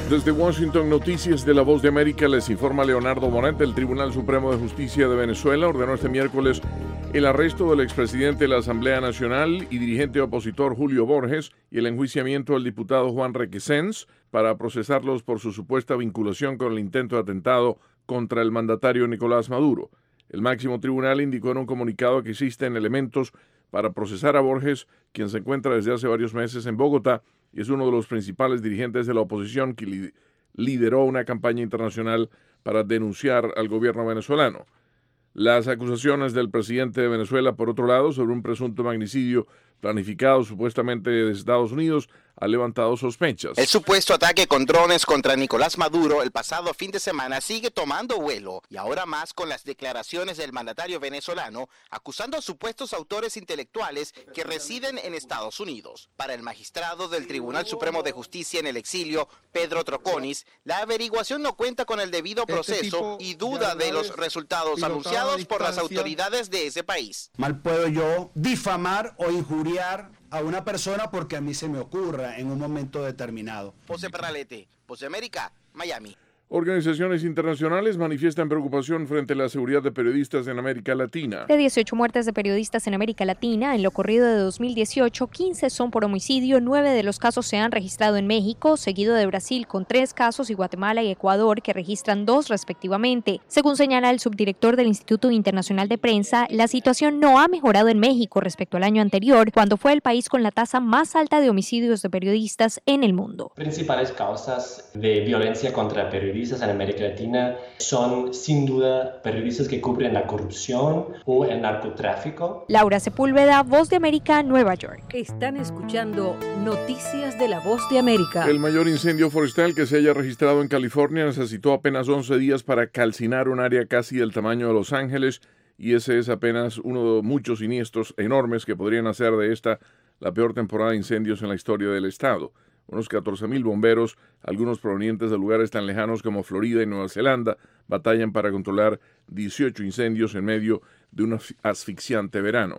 Desde Washington, Noticias de La Voz de América, les informa Leonardo Bonet. El Tribunal Supremo de Justicia de Venezuela ordenó este miércoles el arresto del expresidente de la Asamblea Nacional y dirigente opositor Julio Borges y el enjuiciamiento del diputado Juan Requesens para procesarlos por su supuesta vinculación con el intento de atentado contra el mandatario Nicolás Maduro. El máximo tribunal indicó en un comunicado que existen elementos para procesar a Borges, quien se encuentra desde hace varios meses en Bogotá y es uno de los principales dirigentes de la oposición que lideró una campaña internacional para denunciar al gobierno venezolano. Las acusaciones del presidente de Venezuela, por otro lado, sobre un presunto magnicidio planificado supuestamente desde Estados Unidos, ha levantado sospechas. El supuesto ataque con drones contra Nicolás Maduro el pasado fin de semana sigue tomando vuelo y ahora más con las declaraciones del mandatario venezolano acusando a supuestos autores intelectuales que residen en Estados Unidos. Para el magistrado del Tribunal Supremo de Justicia en el exilio, Pedro Troconis, la averiguación no cuenta con el debido proceso y duda de los resultados anunciados por las autoridades de ese país. Mal puedo yo difamar o injuriar a una persona porque a mí se me ocurra en un momento determinado. José Perralete, Voz de América, Miami. Organizaciones internacionales manifiestan preocupación frente a la seguridad de periodistas en América Latina. De 18 muertes de periodistas en América Latina, en lo corrido de 2018, 15 son por homicidio, 9 de los casos se han registrado en México, seguido de Brasil con 3 casos y Guatemala y Ecuador que registran 2 respectivamente. Según señala el subdirector del Instituto Internacional de Prensa, la situación no ha mejorado en México respecto al año anterior, cuando fue el país con la tasa más alta de homicidios de periodistas en el mundo. Principales causas de violencia contra periodistas en América Latina son sin duda periodistas que cubren la corrupción o el narcotráfico. Laura Sepúlveda, Voz de América, Nueva York. Están escuchando Noticias de la Voz de América. El mayor incendio forestal que se haya registrado en California necesitó apenas 11 días para calcinar un área casi del tamaño de Los Ángeles, y ese es apenas uno de muchos siniestros enormes que podrían hacer de esta la peor temporada de incendios en la historia del estado. Unos 14,000 bomberos, algunos provenientes de lugares tan lejanos como Florida y Nueva Zelanda, batallan para controlar 18 incendios en medio de un asfixiante verano.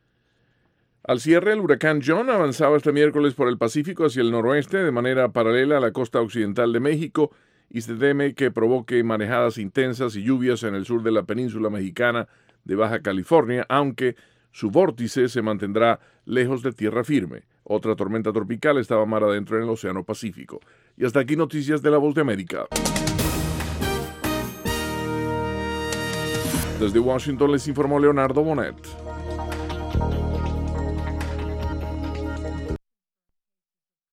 Al cierre, el huracán John avanzaba este miércoles por el Pacífico hacia el noroeste de manera paralela a la costa occidental de México y se teme que provoque marejadas intensas y lluvias en el sur de la península mexicana de Baja California, aunque su vórtice se mantendrá lejos de tierra firme. Otra tormenta tropical estaba mar adentro en el Océano Pacífico. Y hasta aquí Noticias de la Voz de América. Desde Washington les informó Leonardo Bonet.